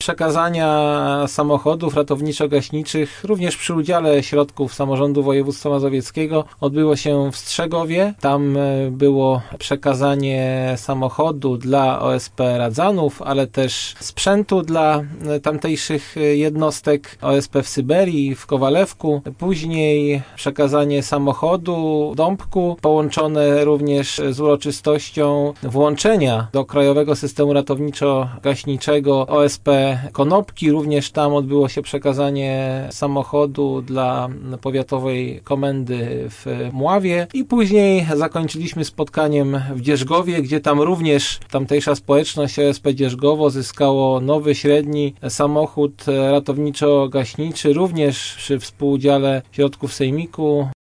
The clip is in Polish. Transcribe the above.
przekazania samochodów ratowniczo-gaśniczych, również przy udziale środków samorządu województwa mazowieckiego, odbyło się w Strzegowie. Tam było przekazanie samochodu dla OSP Radzanów, ale też sprzętu dla tamtejszych jednostek OSP w Syberii, w Kowalewku. Później przekazanie samochodu w Dąbku, połączone również z uroczystością włączenia do Krajowego Systemu Ratowniczo-Gaśniczego OSP Konopki. Również tam odbyło się przekazanie samochodu dla powiatowej komendy w Mławie i później zakończyliśmy spotkaniem w Dzierżgowie, gdzie tam również tamtejsza społeczność OSP Dzierżgowo zyskało nowy, średni samochód ratowniczo-gaśniczy, również przy współudziale środków sejmiku